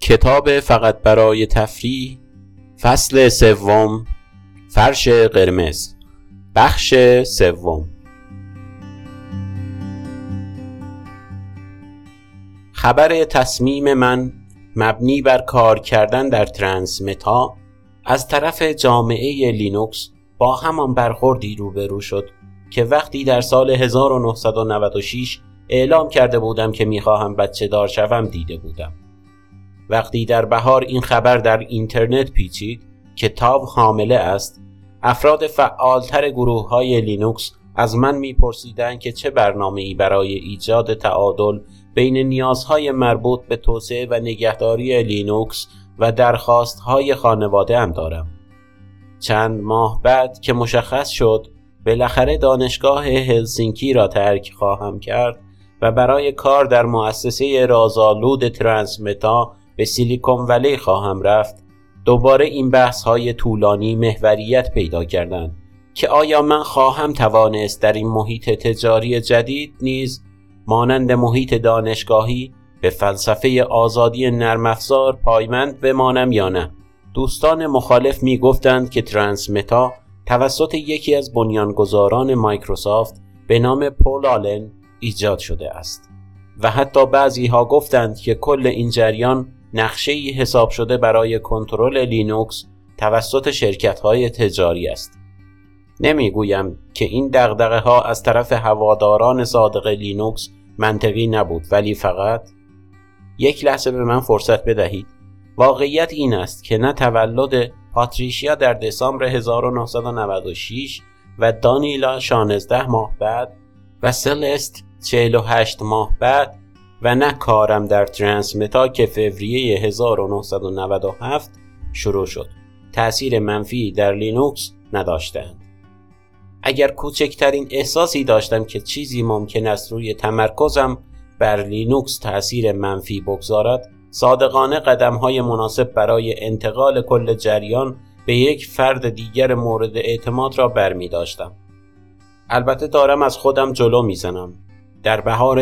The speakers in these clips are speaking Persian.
کتاب فقط برای تفریح، فصل سوم، فرش قرمز، بخش سوم. خبر تصمیم من مبنی بر کار کردن در ترانسمتا از طرف جامعه لینوکس با همان برخوردی روبرو شد که وقتی در سال 1996 اعلام کرده بودم که میخواهم بچه دار شوم دیده بودم. وقتی در بهار این خبر در اینترنت پیچید که تاو حامله است، افراد فعالتر گروه‌های لینوکس از من میپرسیدند که چه برنامه‌ای برای ایجاد تعادل بین نیازهای مربوط به توسعه و نگهداری لینوکس و درخواست‌های خانواده‌ام دارم. چند ماه بعد که مشخص شد بالاخره دانشگاه هلسینکی را ترک خواهم کرد و برای کار در مؤسسه رازآلود ترانسمتا به سیلیکون ولی خواهم رفت، دوباره این بحث‌های طولانی محوریت پیدا کردند که آیا من خواهم توانست در این محیط تجاری جدید نیز مانند محیط دانشگاهی به فلسفه آزادی نرم افزار پایبند بمانم یا نه. دوستان مخالف می گفتند که ترانسمتا توسط یکی از بنیانگذاران مایکروسافت به نام پول آلن ایجاد شده است و حتی بعضی ها گفتند که کل این جریان نقشه‌ای حساب شده برای کنترل لینوکس توسط شرکت‌های تجاری است. نمیگویم که این دغدغه ها از طرف هواداران صادق لینوکس منطقی نبود، ولی فقط یک لحظه به من فرصت بدهید. واقعیت این است که نه تولد پاتریشیا در دسامبر 1996 و دانیلا 16 ماه بعد و سلست 48 ماه بعد و نه کارم در ترانسمتا که فوریه 1997 شروع شد تأثیر منفی در لینوکس نداشتند. اگر کوچکترین احساسی داشتم که چیزی ممکن است روی تمرکزم بر لینوکس تأثیر منفی بگذارد، صادقانه قدم‌های مناسب برای انتقال کل جریان به یک فرد دیگر مورد اعتماد را برمی داشتم. البته دارم از خودم جلو میزنم. در بهار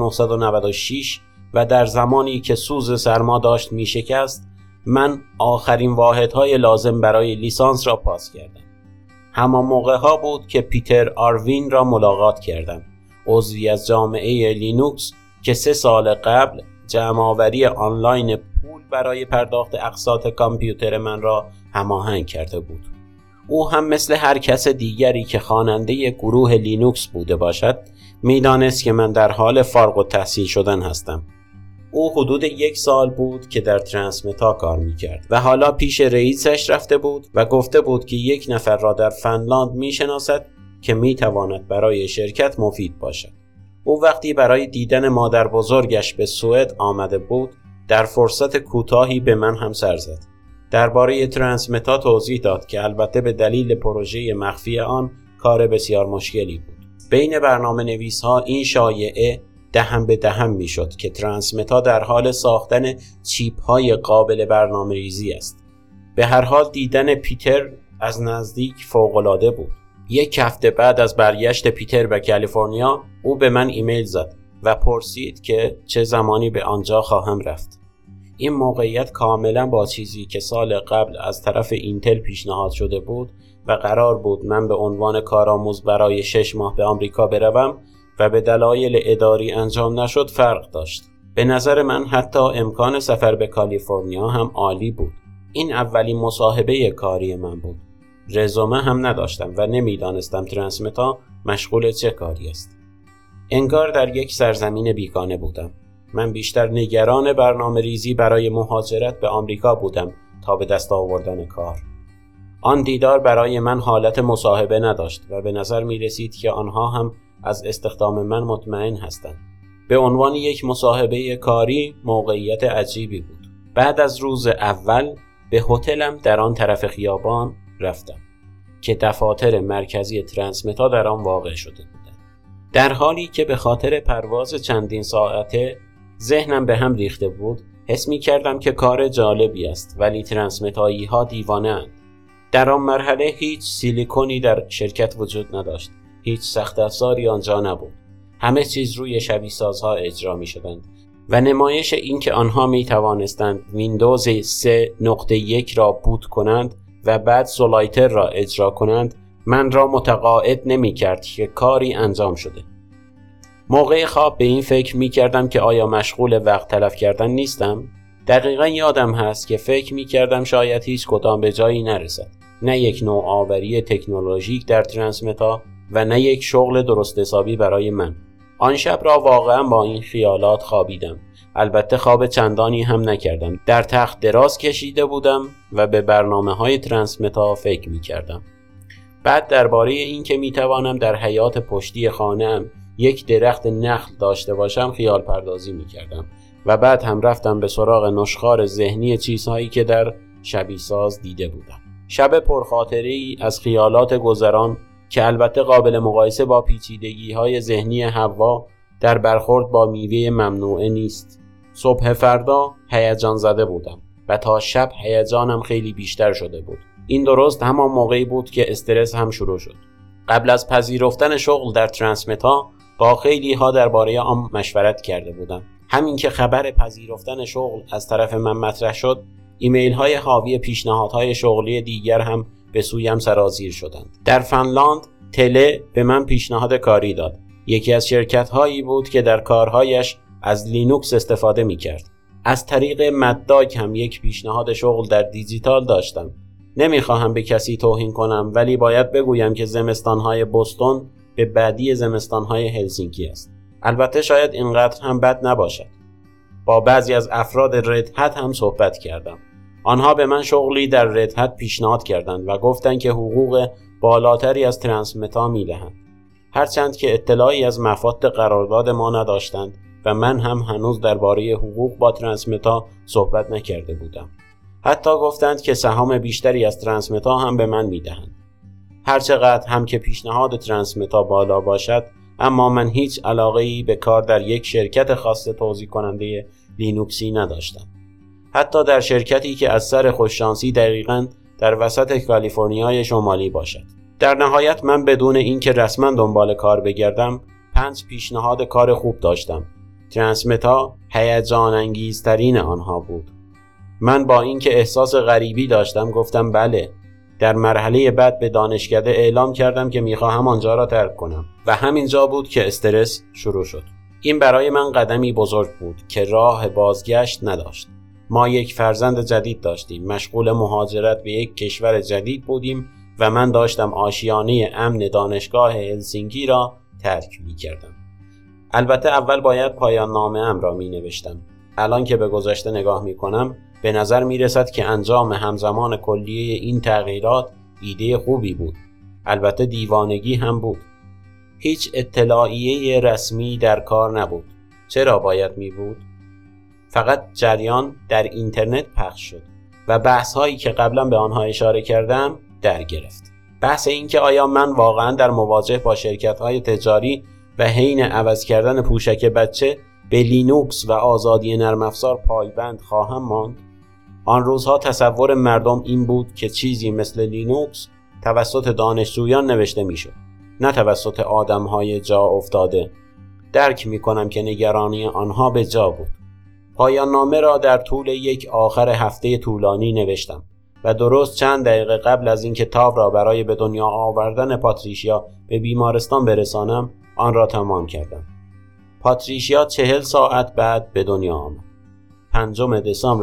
1996 و در زمانی که سوز سرما داشت می شکست، من آخرین واحدهای لازم برای لیسانس را پاس کردم. همان موقع ها بود که پیتر آروین را ملاقات کردم، عضوی از جامعه لینوکس که 3 سال قبل جمع‌آوری آنلاین پول برای پرداخت اقساط کامپیوتر من را هماهنگ کرده بود. او هم مثل هر کس دیگری که خواننده گروه لینوکس بوده باشد میدانست که من در حال فارغ التحصیل شدن هستم. او حدود 1 سال بود که در ترانسمتا کار میکرد و حالا پیش رئیسش رفته بود و گفته بود که 1 نفر را در فنلاند میشناسد که میتواند برای شرکت مفید باشد. او وقتی برای دیدن مادر بزرگش به سوئد آمده بود، در فرصت کوتاهی به من هم سر زد. درباره ترانسمتا توضیح داد که البته به دلیل پروژه مخفی آن کار بسیار مشکلی بود. بین برنامه نویس ها این شایعه دهن به دهن می شد که ترانسمتا در حال ساختن چیپ های قابل برنامه ریزی است. به هر حال دیدن پیتر از نزدیک فوق‌العاده بود. 1 هفته بعد از برگشت پیتر به کالیفرنیا، او به من ایمیل زد و پرسید که چه زمانی به آنجا خواهم رفت. این موقعیت کاملا با چیزی که سال قبل از طرف اینتل پیشنهاد شده بود و قرار بود من به عنوان کارآموز برای 6 ماه به آمریکا بروم و به دلایل اداری انجام نشد فرق داشت. به نظر من حتی امکان سفر به کالیفرنیا هم عالی بود. این اولین مصاحبه کاری من بود. رزومه هم نداشتم و نمیدانستم ترانسمتا مشغول چه کاری است. انگار در یک سرزمین بیگانه بودم. من بیشتر نگران برنامه ریزی برای مهاجرت به آمریکا بودم تا به دست آوردن کار. آن دیدار برای من حالت مصاحبه نداشت و به نظر می رسید که آنها هم از استخدام من مطمئن هستند. به عنوان یک مصاحبه کاری موقعیت عجیبی بود. بعد از روز اول به هتلم در آن طرف خیابان رفتم که دفاتر مرکزی ترانسمتا در آن واقع شده بودند. در حالی که به خاطر پرواز چندین ساعته ذهنم به هم ریخته بود، حس می کردم که کار جالبی است، ولی ترانسمتایی ها دیوانه اند. در آن مرحله هیچ سیلیکونی در شرکت وجود نداشت. هیچ سخت افزاری آنجا نبود. همه چیز روی شبیه سازها اجرا می شدند و نمایش این که آنها می توانستند ویندوز 3.1 را بوت کنند و بعد زولایتر را اجرا کنند من را متقاعد نمی کرد که کاری انجام شده. موقع خواب به این فکر می کردم که آیا مشغول وقت تلف کردن نیستم؟ دقیقا یادم هست که فکر می کردم شاید هیچ کدام به جایی نرسد. نه یک نوآوری تکنولوژیک در ترنسمتا و نه یک شغل درست حسابی برای من. آن شب را واقعا با این خیالات خوابیدم. البته خواب چندانی هم نکردم. در تخت دراز کشیده بودم و به برنامه‌های ترنسمتا فکر می کردم. بعد درباره این که می توانم در حیاط پشتی خانه‌ام یک درخت نخل داشته باشم خیال پردازی می کردم و بعد هم رفتم به سراغ نشخوار ذهنی چیزهایی که در شبیه ساز دیده بودم. شب پرخاطره‌ای از خیالات گذران که البته قابل مقایسه با پیچیدگی‌های ذهنی حوا در برخورد با میوه ممنوعه نیست. صبح فردا هیجان زده بودم و تا شب هیجانم خیلی بیشتر شده بود. این درست همان موقعی بود که استرس هم شروع شد. قبل از پذیرفتن شغل در ترنسمتا با خیلی ها درباره آن مشورت کرده بودم. همین که خبر پذیرفتن شغل از طرف من مطرح شد، ایمیل های حاوی پیشنهادهای شغلی دیگر هم به سویم سرازیر شدند. در فنلاند تله به من پیشنهاد کاری داد. یکی از شرکت هایی بود که در کارهایش از لینوکس استفاده می کرد. از طریق مدداک هم یک پیشنهاد شغل در دیجیتال داشتم. نمیخواهم به کسی توهین کنم ولی باید بگویم که زمستانهای بوستون به بعدی زمستانهای هلسینکی است. البته شاید اینقدر هم بد نباشد. با بعضی از افراد رد هت هم صحبت کردم. آنها به من شغلی در رد هت پیشنهاد کردند و گفتند که حقوق بالاتری از ترنسمتا میدهند. هرچند که اطلاعی از مفاد قرارداد ما نداشتند و من هم هنوز درباره حقوق با ترنسمتا صحبت نکرده بودم. حتی گفتند که سهام بیشتری از ترنسمتا هم به من میدهند. هرچقدر هم که پیشنهاد ترنسمتا بالا باشد، اما من هیچ علاقه‌ای به کار در یک شرکت خاص توزیع کننده لینوکسی نداشتم. حتی در شرکتی که از سر خوششانسی دقیقاً در وسط کالیفرنیای شمالی باشد. در نهایت من بدون اینکه رسما دنبال کار بگردم 5 پیشنهاد کار خوب داشتم. ترنسمتا هیجان انگیزترین آنها بود. من با اینکه احساس غریبی داشتم گفتم بله. در مرحله بعد به دانشکده اعلام کردم که میخواهم آنجا را ترک کنم و همینجا بود که استرس شروع شد. این برای من قدمی بزرگ بود که راه بازگشت نداشت. ما یک فرزند جدید داشتیم، مشغول مهاجرت به یک کشور جدید بودیم و من داشتم آشیانه امن دانشگاه هلسینکی را ترک می‌کردم. البته اول باید پایان نامه‌ام را می‌نوشتم. الان که به گذشته نگاه می‌کنم به نظر می‌رسد که انجام همزمان کلیه این تغییرات ایده خوبی بود. البته دیوانگی هم بود. هیچ اطلاعیه رسمی در کار نبود. چرا باید می‌بود؟ فقط جریان در اینترنت پخش شد و بحث‌هایی که قبلا به آنها اشاره کردم در گرفت. بحث این که آیا من واقعا در مواجهه با شرکت‌های تجاری و حین عوض کردن پوشک بچه به لینوکس و آزادی نرم افزار پایبند خواهم ماند. آن روزها تصور مردم این بود که چیزی مثل لینوکس توسط دانشجویان نوشته میشد، نه توسط آدم‌های جا افتاده. درک می‌کنم که نگرانی آنها به جا بود. پایان نامه را در طول یک آخر هفته طولانی نوشتم و درست چند دقیقه قبل از این کتاب را برای به دنیا آوردن پاتریشیا به بیمارستان برسانم آن را تمام کردم. پاتریشیا 40 ساعت بعد به دنیا آمد. 5 دسامبر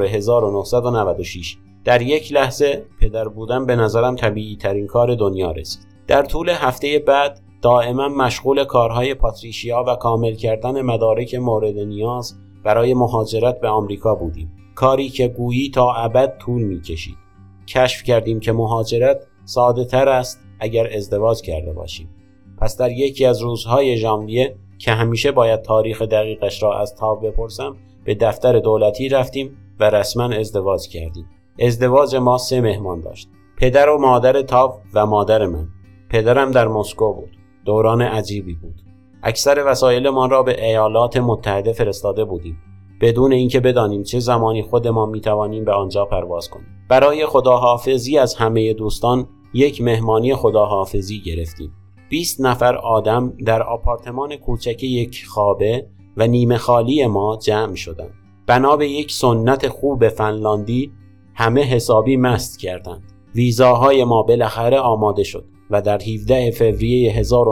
1996. در یک لحظه پدر بودن به نظرم طبیعی ترین کار دنیا رسید. در طول هفته بعد دائما مشغول کارهای پاتریشیا و کامل کردن مدارک مورد نیاز برای مهاجرت به آمریکا بودیم. کاری که گویی تا ابد طول می‌کشید. کشف کردیم که مهاجرت ساده تر است اگر ازدواج کرده باشیم. پس در یکی از روزهای ژانویه که همیشه باید تاریخ دقیقش را از تاو بپرسم به دفتر دولتی رفتیم و رسما ازدواج کردیم. ازدواج ما 3 مهمان داشت. پدر و مادر تاو و مادر من. پدرم در مسکو بود. دوران عجیبی بود. اکثر وسایلمان را به ایالات متحده فرستاده بودیم بدون اینکه بدانیم چه زمانی خودمان میتوانیم به آنجا پرواز کنیم. برای خداحافظی از همه دوستان یک مهمانی خداحافظی گرفتیم. 20 نفر آدم در آپارتمان کوچک یک خوابه و نیمه خالی ما جمع شدند. بنا به یک سنت خوب فنلاندی همه حسابی مست کردند. ویزاهای ما بالاخره آماده شد و در 17 فوریه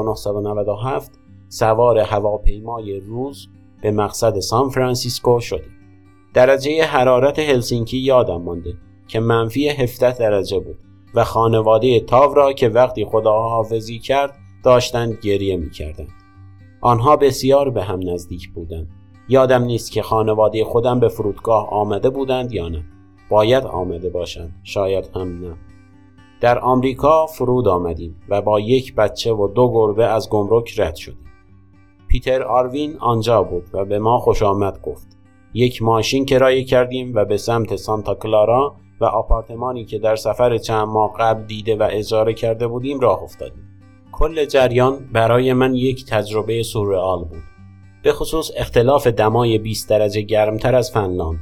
1997 سوار هواپیمای روز به مقصد سان فرانسیسکو شدیم. درجه حرارت هلسینکی یادم مانده که منفی 17 درجه بود و خانواده تاو را که وقتی خداحافظی کرد داشتند گریه می کردند. آنها بسیار به هم نزدیک بودند. یادم نیست که خانواده خودم به فرودگاه آمده بودند یا نه. باید آمده باشند، شاید هم نه. در آمریکا فرود آمدیم و با یک بچه و 2 گربه از گمرک رد شدیم. پیتر آروین آنجا بود و به ما خوش آمد گفت. یک ماشین کرایه کردیم و به سمت سانتا کلارا و آپارتمانی که در سفر چند ماه قبل دیده و اجاره کرده بودیم راه افتادیم. کل جریان برای من یک تجربه سورئال بود. به خصوص اختلاف دمای 20 درجه گرمتر از فنلاند.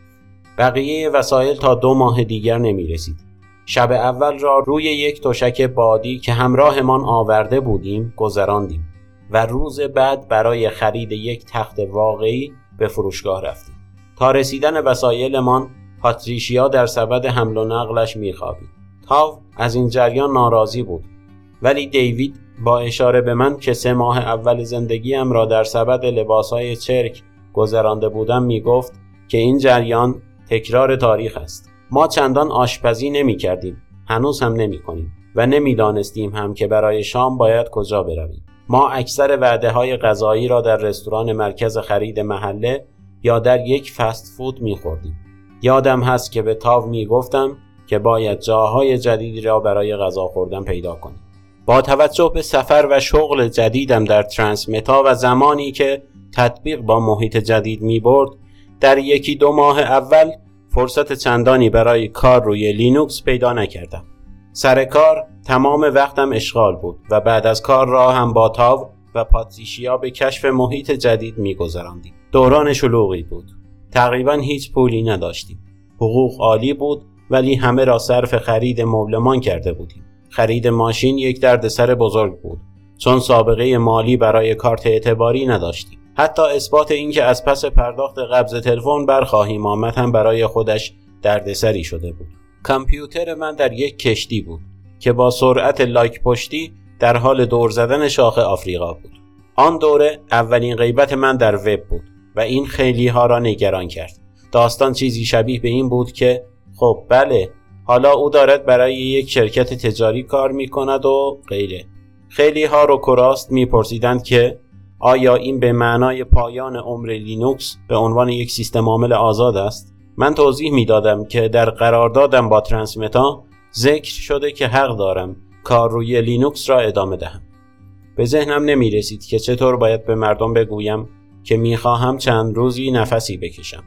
بقیه وسایل تا 2 ماه دیگر نمی رسید. شب اول را روی یک تشک بادی که همراهمان آورده بودیم گذراندیم و روز بعد برای خرید یک تخت واقعی به فروشگاه رفتیم. تا رسیدن وسایلمان پاتریشیا در سبد حمل و نقلش میخوابید. تاو از این جریان ناراضی بود، ولی دیوید با اشاره به من که 3 ماه اول زندگیم را در سبد لباسهای چرک گذرانده بودم میگفت که این جریان تکرار تاریخ است. ما چندان آشپزی نمی کردیم، هنوز هم نمی کنیم و نمی دانستیم هم که برای شام باید کجا برویم. ما اکثر وعده های غذایی را در رستوران مرکز خرید محله یا در یک فست فود می خوردیم. یادم هست که به تاو می گفتم که باید جاهای جدیدی را برای غذا خوردن پیدا کنیم. با توجه به سفر و شغل جدیدم در ترانسمتا و زمانی که تطبیق با محیط جدید می برد، در 1-2 ماه اول فرصت چندانی برای کار روی لینوکس پیدا نکردم. سر کار تمام وقتم اشغال بود و بعد از کار را هم با تاو و پاتریشیا به کشف محیط جدید می‌گذراندیم. دوران شلوغی بود. تقریباً هیچ پولی نداشتیم. حقوق عالی بود ولی همه را صرف خرید مبلمان کرده بودیم. خرید ماشین یک دردسر بزرگ بود چون سابقه مالی برای کارت اعتباری نداشتیم. حتی اثبات این که از پس پرداخت قبض تلفن برخواهیم آمد هم برای خودش دردسری شده بود. کامپیوتر من در یک کشتی بود که با سرعت لایک پشتی در حال دور زدن شاخ آفریقا بود. آن دوره اولین غیبت من در وب بود و این خیلی ها را نگران کرد. داستان چیزی شبیه به این بود که خب بله، حالا او دارد برای یک شرکت تجاری کار می کند و غیره. خیلی ها رو کراست می پرسیدند که آیا این به معنای پایان عمر لینوکس به عنوان یک سیستم عامل آزاد است؟ من توضیح می دادم که در قراردادم با ترانسمتا ذکر شده که حق دارم کار روی لینوکس را ادامه دهم. به ذهنم نمی رسید که چطور باید به مردم بگویم که می خواهم چند روزی نفسی بکشم.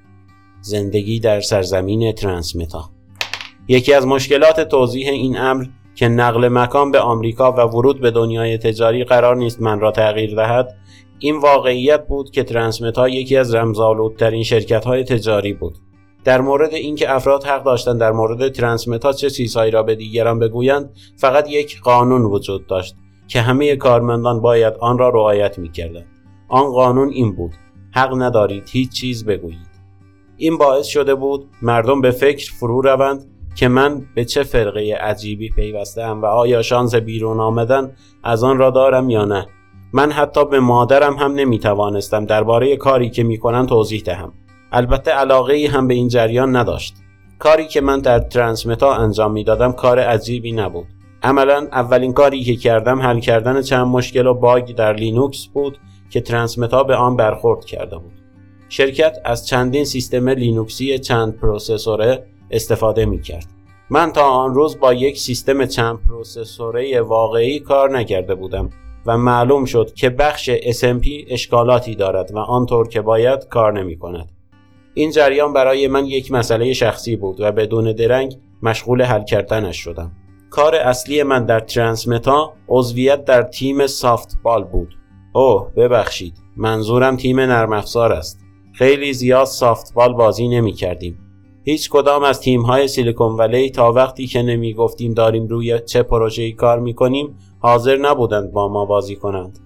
زندگی در سرزمین ترانسمتا. یکی از مشکلات توضیح این امر که نقل مکان به آمریکا و ورود به دنیای تجاری قرار نیست من را تغییر دهد، این واقعیت بود که ترانسمتا یکی از رمزآلودترین شرکت‌های تجاری بود. در مورد اینکه افراد حق داشتند در مورد ترانسمتا چه چیزهایی را به دیگران بگویند، فقط یک قانون وجود داشت که همه کارمندان باید آن را رعایت می‌کردند. آن قانون این بود: حق ندارید هیچ چیز بگویید. این باعث شده بود مردم به فکر فرو روند که من به چه فرقه عجیبی پیوسته‌ام و آیا شانس بیرون آمدن از آن را دارم یا نه. من حتی به مادرم هم نمیتوانستم درباره کاری که میکنن توضیح دهم. البته علاقه‌ای هم به این جریان نداشت. کاری که من در ترانسمتا انجام میدادم کار عجیبی نبود. عملاً اولین کاری که کردم حل کردن چند مشکل و باگ در لینوکس بود که ترانسمتا به آن برخورد کرده بود. شرکت از چندین سیستم لینوکسی چند پروسسوره استفاده میکرد. من تا آن روز با یک سیستم چند پروسسوره واقعی کار نکرده بودم و معلوم شد که بخش SMP اشکالاتی دارد و آنطور که باید کار نمی کند. این جریان برای من یک مسئله شخصی بود و بدون درنگ مشغول حل کردنش شدم. کار اصلی من در ترانسمتا عضویت در تیم سافتبال بود. ببخشید، منظورم تیم نرم افزار است. خیلی زیاد سافتبال بازی نمی کردیم. هیچ کدام از تیم‌های سیلیکون ولی تا وقتی که نمی گفتیم داریم روی چه پروژه‌ای کار می کنیم حاضر نبودند با ما بازی کنند.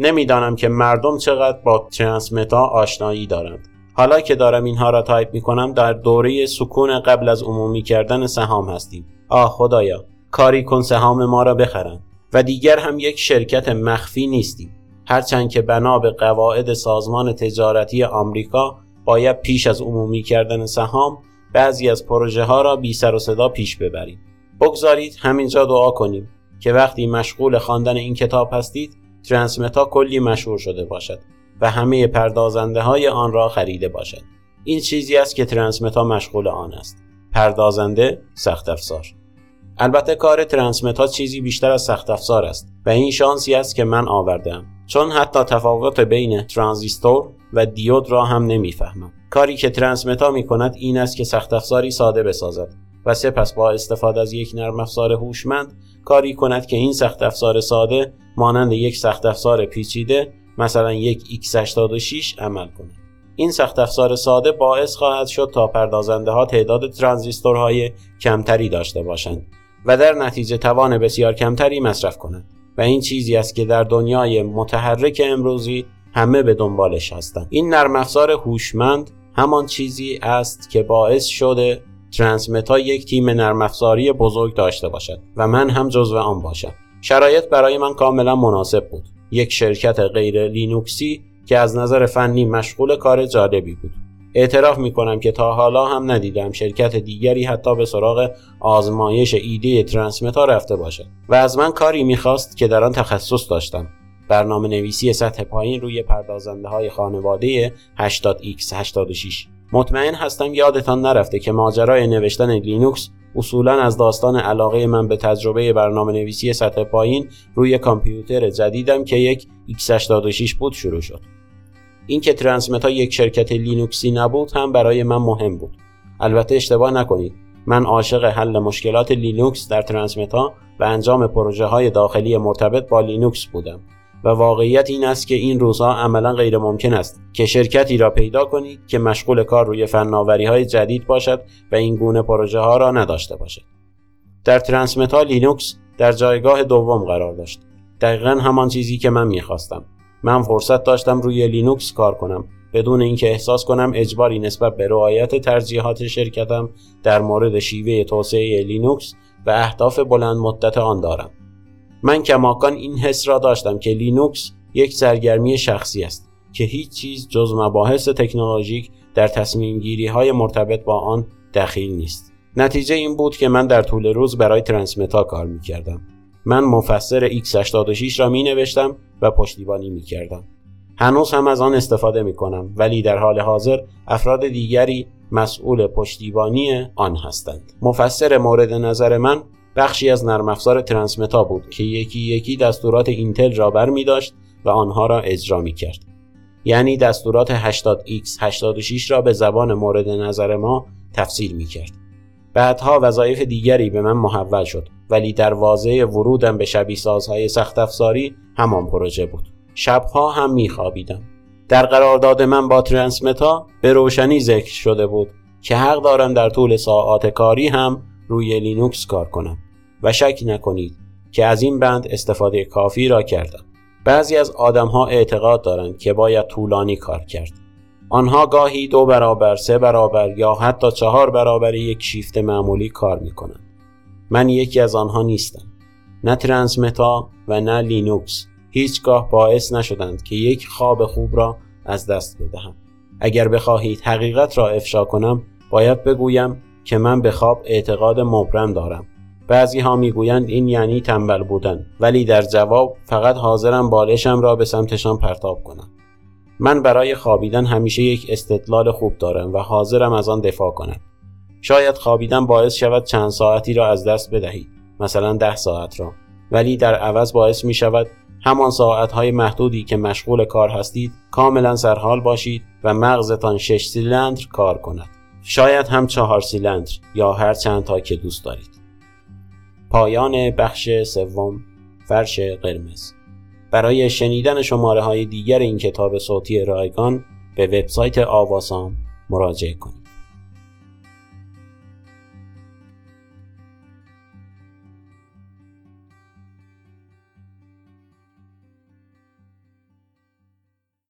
نمیدانم که مردم چقدر با ترنسمتا آشنایی دارند. حالا که دارم اینها را تایپ میکنم در دوره سکون قبل از عمومی کردن سهام هستیم. خدایا، کاری کن سهام ما را بخرند. و دیگر هم یک شرکت مخفی نیستیم. هرچند که بنا به قواعد سازمان تجارتی آمریکا باید پیش از عمومی کردن سهام بعضی از پروژه ها را بی سر و صدا پیش ببریم. بگذارید همینجا دعا کنیم که وقتی مشغول خواندن این کتاب هستید ترنسمتا کلی مشهور شده باشد و همه پردازنده های آن را خریده باشد. این چیزی است که ترنسمتا مشغول آن است. پردازنده، سخت افزار. البته کار ترنسمتا چیزی بیشتر از سخت افزار است و این شانسی است که من آوردم، چون حتی تفاوت بین ترانزیستور و دیود را هم نمیفهمم. کاری که ترنسمتا می کند این است که سخت افزاری ساده بسازد و سپس با استفاده از یک نرم افزار هوشمند کاری کند که این سخت افزار ساده مانند یک سخت افزار پیچیده مثلا یک x86 عمل کند. این سخت افزار ساده باعث خواهد شد تا پردازنده ها تعداد ترانزیستورهای کمتری داشته باشند و در نتیجه توان بسیار کمتری مصرف کنند و این چیزی است که در دنیای متحرک امروزی همه به دنبالش هستند. این نرم افزار هوشمند همان چیزی است که باعث شده ترنسمتا یک تیم نرم افزاری بزرگ داشته باشد و من هم جزو آن باشم. شرایط برای من کاملا مناسب بود. یک شرکت غیر لینوکسی که از نظر فنی مشغول کار جالبی بود. اعتراف میکنم که تا حالا هم ندیدم شرکت دیگری حتی به سراغ آزمایش ایده ترنسمتا رفته باشد و از من کاری میخواست که در آن تخصص داشتم. برنامه نویسی سطح پایین روی پردازنده های خانواده 80x86. مطمئن هستم یادتان نرفته که ماجرای نوشتن لینوکس اصولاً از داستان علاقه من به تجربه برنامه نویسی سطح پایین روی کامپیوتر جدیدم که یک x86 بود شروع شد. این که ترنسمتا یک شرکت لینوکسی نبود هم برای من مهم بود. البته اشتباه نکنید، من عاشق حل مشکلات لینوکس در ترنسمتا و انجام پروژه های داخلی مرتبط با لینوکس بودم و واقعیت این است که این روزها عملا غیر ممکن است که شرکتی را پیدا کنید که مشغول کار روی فناوری‌های جدید باشد و این گونه پروژه ها را نداشته باشد. در ترنسمتا لینوکس در جایگاه دوم قرار داشت. دقیقاً همان چیزی که من می‌خواستم. من فرصت داشتم روی لینوکس کار کنم بدون اینکه احساس کنم اجباری نسبت به رعایت ترجیحات شرکتم در مورد شیوه توسعه لینوکس و اهداف بلند مدت آن دارم. من کماکان این حس را داشتم که لینوکس یک سرگرمی شخصی است که هیچ چیز جز مباحث تکنولوژیک در تصمیم گیری های مرتبط با آن دخیل نیست. نتیجه این بود که من در طول روز برای ترنسمتا کار می کردم. من مفسر x86 را می نوشتم و پشتیبانی می کردم. هنوز هم از آن استفاده می کنم ولی در حال حاضر افراد دیگری مسئول پشتیبانی آن هستند. مفسر مورد نظر من بخشی از نرم افزار ترنسمتا بود که یکی یکی دستورات اینتل را برمی داشت و آنها را اجرا می کرد. یعنی دستورات 80x86 را به زبان مورد نظر ما تفسیر می کرد. بعدها وظایف دیگری به من محول شد ولی دروازه ورودم به شبیه سازهای سخت افزاری همان پروژه بود. شبها هم می خوابیدم. در قرارداد من با ترنسمتا به روشنی ذکر شده بود که حق دارم در طول ساعات کاری هم روی لینوکس کار کنم و شک نکنید که از این بند استفاده کافی را کردم. بعضی از آدم‌ها اعتقاد دارند که باید طولانی کار کرد. آنها گاهی 2 برابر، 3 برابر یا حتی 4 برابر یک شیفت معمولی کار می‌کنند. من یکی از آنها نیستم. نه ترنسمتا و نه لینوکس هیچگاه باعث نشدند که یک خواب خوب را از دست بدهم. اگر بخواهید حقیقت را افشا کنم باید بگویم که من به خواب اعتقاد مبرم دارم. بعضی ها میگویند این یعنی تنبل بودن ولی در جواب فقط حاضرم بالشم را به سمتشان پرتاب کنم. من برای خوابیدن همیشه یک استدلال خوب دارم و حاضرم از آن دفاع کنم. شاید خوابیدن باعث شود چند ساعتی را از دست بدهید، مثلا 10 ساعت را، ولی در عوض باعث می شود همان ساعتهای محدودی که مشغول کار هستید کاملا سرحال باشید و مغزتان 6 سیلندر کار کند. شاید هم 4 سیلندر یا هر چند تا که دوست دارید. پایان بخش 3 فرش قرمز. برای شنیدن شماره‌های دیگر این کتاب صوتی رایگان به وبسایت آواسام مراجعه کنید.